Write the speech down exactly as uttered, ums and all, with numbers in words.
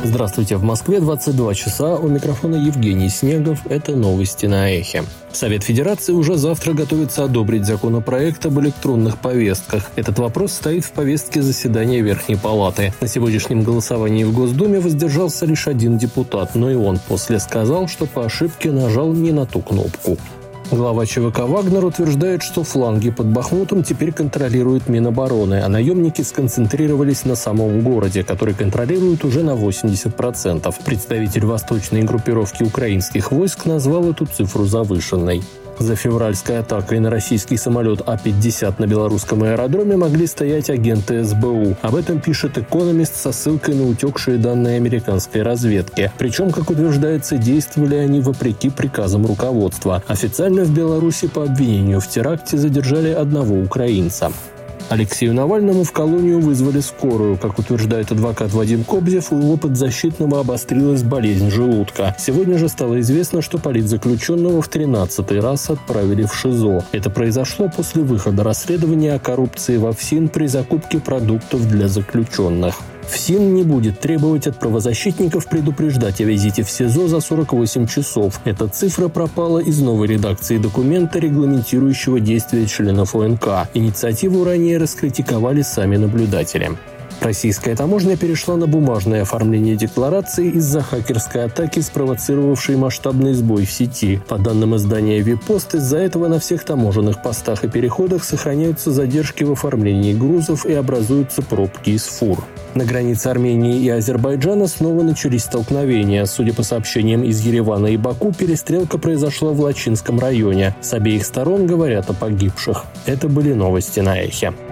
Здравствуйте, в Москве двадцать два часа, у микрофона Евгений Снегов, это новости на Эхе. Совет Федерации уже завтра готовится одобрить законопроект об электронных повестках. Этот вопрос стоит в повестке заседания Верхней Палаты. На сегодняшнем голосовании в Госдуме воздержался лишь один депутат, но и он после сказал, что по ошибке нажал не на ту кнопку. Глава ЧВК «Вагнер» утверждает, что фланги под Бахмутом теперь контролирует Минобороны, а наемники сконцентрировались на самом городе, который контролируют уже на восемьдесят процентов. Представитель восточной группировки украинских войск назвал эту цифру завышенной. За февральской атакой на российский самолет А пятьдесят на белорусском аэродроме могли стоять агенты эс бэ у. Об этом пишет «Экономист» со ссылкой на утекшие данные американской разведки. Причем, как утверждается, действовали они вопреки приказам руководства. Официально в Беларуси по обвинению в теракте задержали одного украинца. Алексею Навальному в колонию вызвали скорую. Как утверждает адвокат Вадим Кобзев, у его подзащитного обострилась болезнь желудка. Сегодня же стало известно, что политзаключенного в тринадцатый раз отправили в ШИЗО. Это произошло после выхода расследования о коррупции во ФСИН при закупке продуктов для заключенных. ФСИН не будет требовать от правозащитников предупреждать о визите в СИЗО за сорок восемь часов. Эта цифра пропала из новой редакции документа, регламентирующего действия членов о эн ка. Инициативу ранее раскритиковали сами наблюдатели. Российская таможня перешла на бумажное оформление декларации из-за хакерской атаки, спровоцировавшей масштабный сбой в сети. По данным издания «Випост», из-за этого на всех таможенных постах и переходах сохраняются задержки в оформлении грузов и образуются пробки из фур. На границе Армении и Азербайджана снова начались столкновения. Судя по сообщениям из Еревана и Баку, перестрелка произошла в Лачинском районе. С обеих сторон говорят о погибших. Это были новости на Эхе.